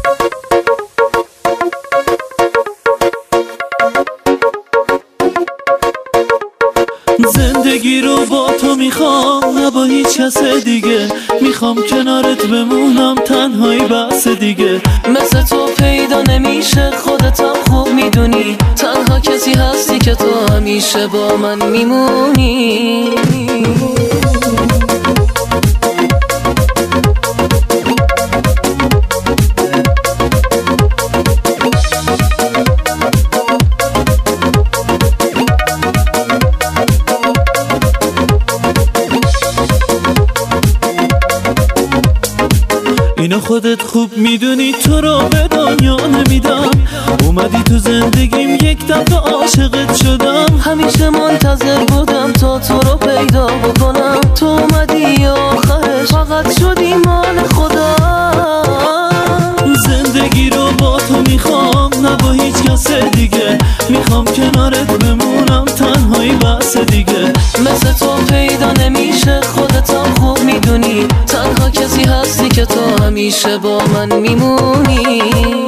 زندگی رو با تو میخوام، نه با هیچ کس دیگه. میخوام کنارت بمونم، تنهایی بس دیگه. مثل تو پیدا نمیشه، خودتم خوب میدونی. تنها کسی هستی که تو همیشه با من میمونی. اینو خودت خوب میدونی، تو رو به دنیا نمیدم. اومدی تو زندگیم، یک دفعه عاشقت شدم. همیشه منتظر بودم تا تو رو پیدا بکنم. تو اومدی آخرش فقط شدی مال خدا. زندگی رو با تو میخوام، نه با هیچ کس دیگه. میخوام کنارت بمونم، تنهایی بس دیگه. مثل تو پیدا نمیشه، خودتم خوب میدونی. تنها کسی هستی که تو همیشه با من میمونی.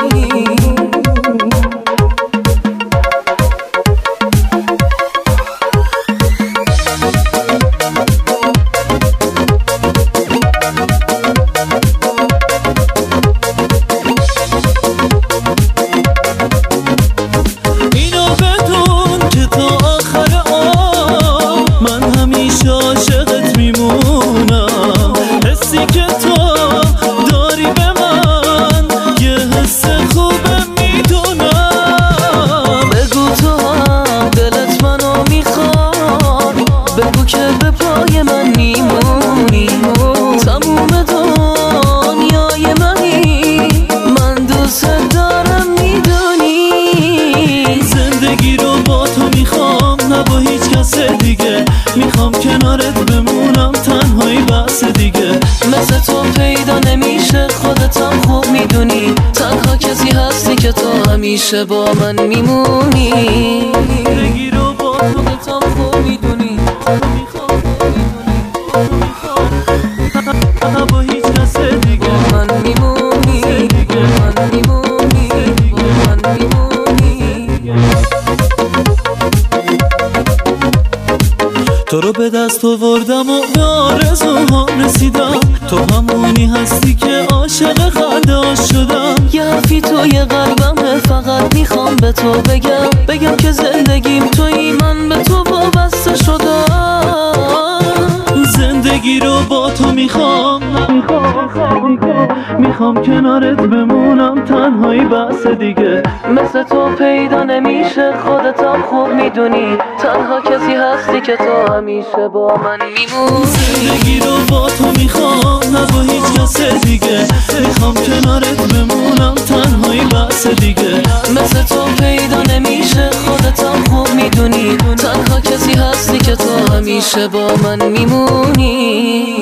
عاشقت میمونم. حسی که تو داری به من یه حس خوبه میدونم. بگو تو هم دلت منو میخواد، بگو که به پای من میمونی. تموم دنیای منی، من دوست دارم میدونی. زندگی رو با تو میخوام، نه با هیچ کس دیگه. میخوام کنارت بمونم، تنهایی بس دیگه. مثل تو پیدا نمیشه، خودتم خوب میدونی. تنها کسی هستی که تو همیشه با من میمونی. زندگی رو با تو خودتم خوب میدونی. میخوام نه با هیچ کس دیگه. من میمونی، من میمونی، من میمونی. تو رو به دست آوردم و به آرزوهام رسیدم. تو همونی هستی که عاشق خنده‌هاش شدم. یه حرفی توی قلبمه، فقط میخوام به تو بگم که زندگیم توی، من به تو وابسته شدم. زندگی رو با تو میخوام، میخوام کنارت بمونم، تنهایی بس دیگه. مثل تو پیدا نمیشه، خودتم خوب میدونی. تنها کسی هستی که تو همیشه با من میمونی. زندگی رو با تو میخوام، نه با هیچ کس دیگه. میخوام کنارت بمونم، تنهایی بس دیگه. مثل تو پیدا نمیشه، خودتم خوب میدونی. تنها کسی هستی که تو همیشه با من میمونی.